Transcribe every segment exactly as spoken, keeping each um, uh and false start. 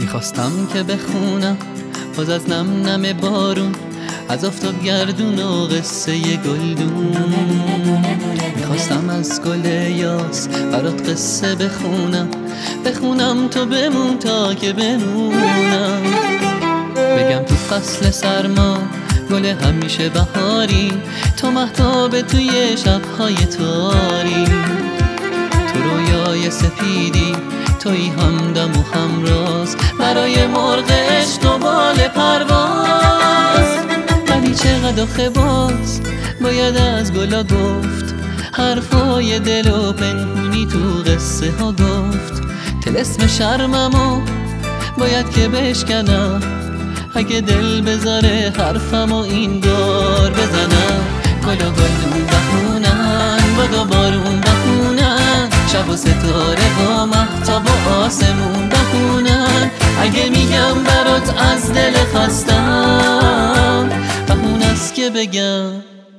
میخواستم که بخونم باز از نم نم بارون، از آفتاب گردون و قصه گلدون. میخواستم از گل یاس برات قصه بخونم، بخونم تو بمون تا که بمونم. بگم تو فصل سرما گل همیشه بهاری، تو مهتاب توی شبهای تاری. تو رویای سپیدی توی همدم و همراز، برای مرغ عشق و بال پرواز. ولی چقدر آخه باز باید از گلا گفت، حرفای دل و پنهونی تو قصه ها گفت. طلسم شرممو باید که بشکنم، اگه دل بذاره حرفمو این دار بزنم. گل و گلدون بخونن، باد و بارون بخونن، شب و ستاره و مهتاب و آسمون بخونن. اگه میگم برات از دل خستم، بهونه است که بگم.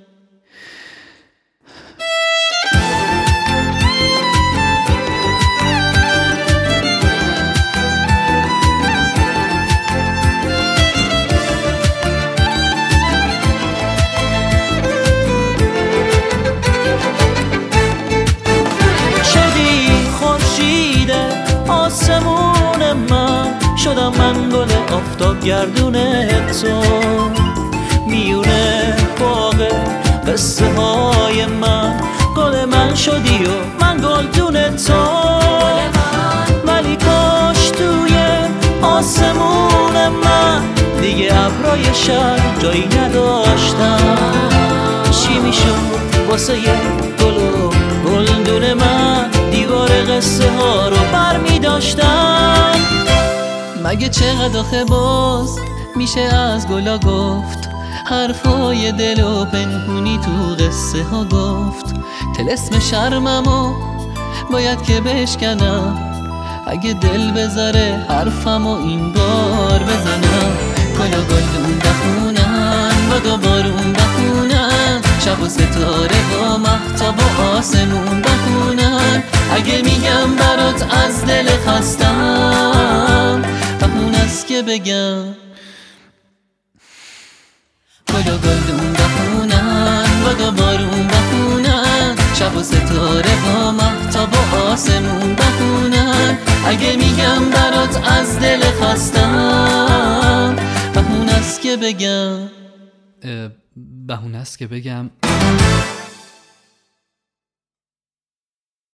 آسمون من شدم من گل آفتاب گردون تو، میونه باغ قصه های من گل من شدی و من گلدون تو. ولی کاش توی آسمون من دیگه ابرای شب جایی نداشتم. چی میشد واسه گل و گلدون من، دیوار قصه ها رو بر می داشتم. مگه چقدر آخه باز میشه از گلا گفت، حرفای دل و پنهونی تو قصه ها گفت. طلسم شرممو باید که بشکنم، اگه دل بذاره حرفمو این بار بزنم. گل و گلدون بخونن، باد و بارون بخونن، شب و ستاره و مهتاب و آسمون بخونن. اگه میگم برات از دل خستم، بهونه است که بگم. گل و گلدون بخونن، باد و بارون بخونن، شب و ستاره و مهتاب و آسمون بخونن. اگه میگم برات از دل خستم، بهونه است که بگم. بهونه است که بگم